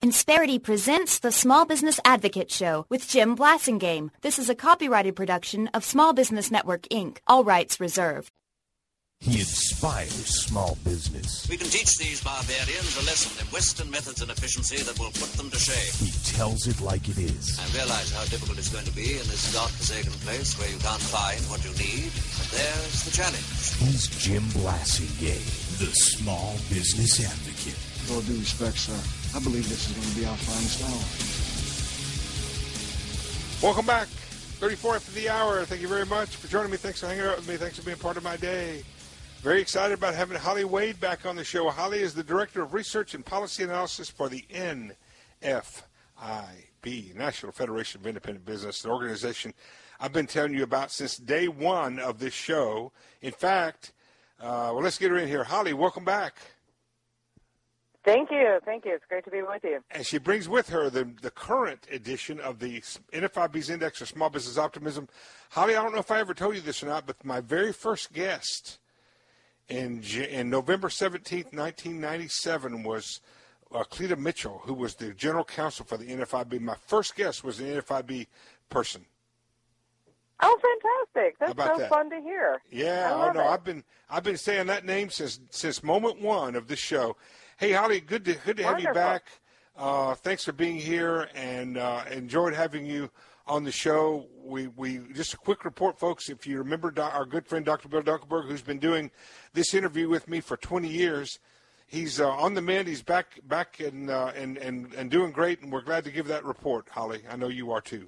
Insperity presents the Small Business Advocate Show with Jim Blasingame. This is a copyrighted production of Small Business Network, Inc., all rights reserved. He inspires small business. We can teach these barbarians a lesson in Western methods and efficiency that will put them to shame. He tells it like it is. I realize how difficult it's going to be in this godforsaken place where you can't find what you need, but there's the challenge. He's Jim Blasingame, the Small Business Advocate. With all due respect, sir, I believe this is going to be our finest hour. Welcome back. 34 after the hour. Thank you very much for joining me. Thanks for hanging out with me. Thanks for being part of my day. Very excited about having Holly Wade back on the show. Holly is the Director of Research and Policy Analysis for the NFIB, National Federation of Independent Business, an organization I've been telling you about since day one of this show. In fact, let's get her in here. Holly, welcome back. Thank you. Thank you. It's great to be with you. And she brings with her the current edition of the NFIB's Index of Small Business Optimism. Holly, I don't know if I ever told you this or not, but my very first guest in November 17th, 1997 was Cleta Mitchell, who was the general counsel for the NFIB. My first guest was an NFIB person. Oh, fantastic. That's so that? Fun to hear. Yeah, I love it. I've been saying that name since moment one of this show. Hey, Holly, good to have you back. Thanks for being here, and enjoyed having you on the show. We just a quick report, folks. If you remember our good friend Dr. Bill Dunkelberg, who's been doing this interview with me for 20 years, he's on the mend. He's back and doing great, and we're glad to give that report, Holly. I know you are too.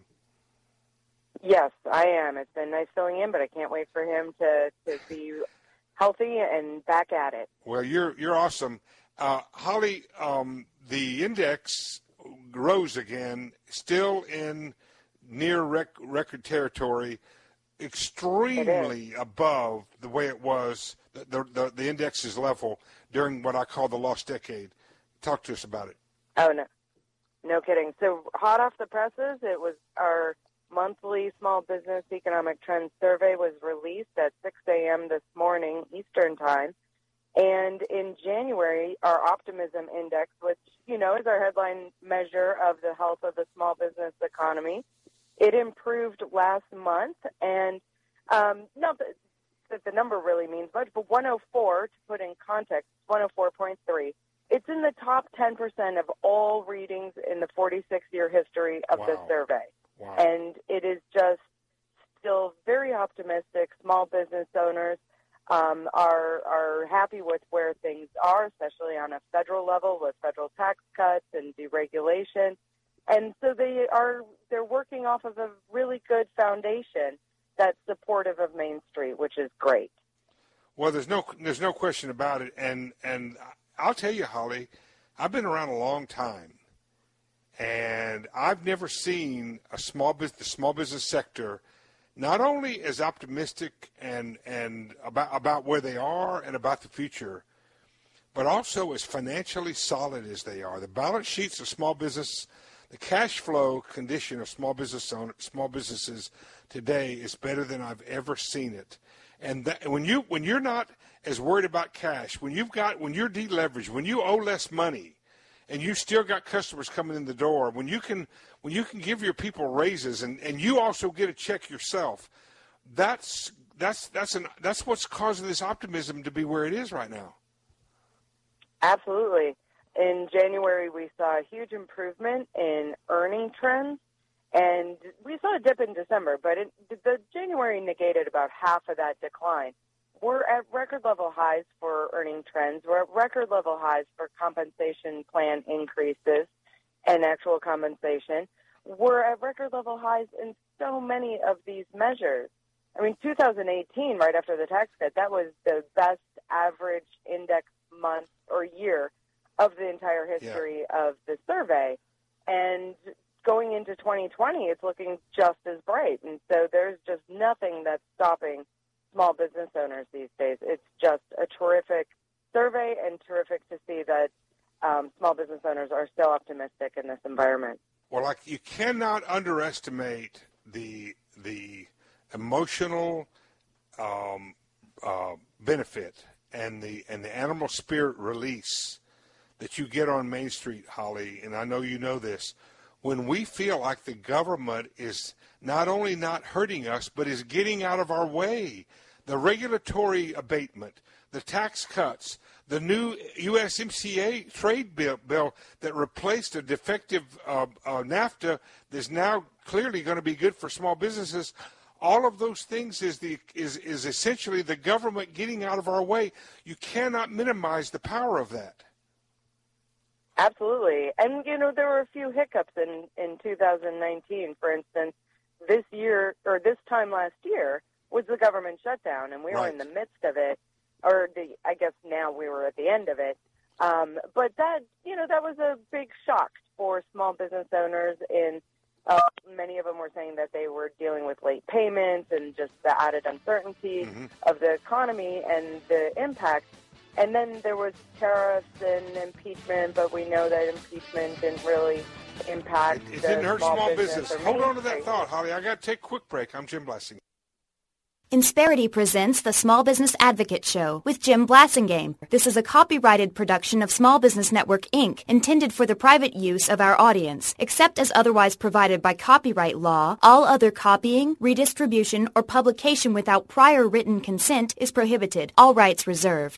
Yes, I am. It's been nice filling in, but I can't wait for him to be healthy and back at it. Well, you're awesome. Holly, the index rose again, still in near record territory, extremely above the way it was, the index's level during what I call the lost decade. Talk to us about it. Oh, no kidding. So hot off the presses, it was our monthly Small Business Economic Trends Survey was released at 6 a.m. this morning, Eastern Time. And in January, our Optimism Index, which, is our headline measure of the health of the small business economy, it improved last month. And not that the number really means much, but 104, to put in context, 104.3. It's in the top 10% of all readings in the 46-year history of the survey. Wow. And it is just still very optimistic. Small business owners are happy with where things are, especially on a federal level with federal tax cuts and deregulation. And so they're working off of a really good foundation that's supportive of Main Street, which is great. Well, there's no question about it. And I'll tell you, Holly, I've been around a long time, and I've never seen the small business sector not only as optimistic and about where they are and about the future, but also as financially solid as they are. The balance sheets of small business, the cash flow condition of small businesses today is better than I've ever seen it. And when you're not as worried about cash, when you're deleveraged, when you owe less money, and you still got customers coming in the door, when you can give your people raises and you also get a check yourself, that's what's causing this optimism to be where it is right now. Absolutely. In January, we saw a huge improvement in earning trends, and we saw a dip in December, but the January negated about half of that decline. We're at record level highs for earning trends. We're at record level highs for compensation plan increases and actual compensation. We're at record level highs in so many of these measures. I mean, 2018, right after the tax cut, that was the best average index month or year of the entire history of the survey. And going into 2020, it's looking just as bright. And so there's just nothing that's stopping small business owners these days. It's just a terrific survey and terrific to see that small business owners are so optimistic in this environment. Well, you cannot underestimate the emotional benefit and the animal spirit release that you get on Main Street, Holly, and I know you know this, when we feel like the government is not only not hurting us, but is getting out of our way. The regulatory abatement, the tax cuts, the new USMCA trade bill that replaced a defective NAFTA that's now clearly going to be good for small businesses. All of those things is essentially the government getting out of our way. You cannot minimize the power of that. Absolutely. And, there were a few hiccups in 2019. For instance, this year, or this time last year, was the government shutdown, and we were in the midst of it, I guess now we were at the end of it. But that was a big shock for small business owners, and many of them were saying that they were dealing with late payments and just the added uncertainty of the economy and the impact. And then there was tariffs and impeachment, but we know that impeachment didn't really impact It didn't hurt small business. Hold on to that Street. thought, Holly. I got to take a quick break. I'm Jim Blessing. Insperity presents the Small Business Advocate Show with Jim Blassingame. This is a copyrighted production of Small Business Network, Inc., intended for the private use of our audience. Except as otherwise provided by copyright law, all other copying, redistribution, or publication without prior written consent is prohibited. All rights reserved.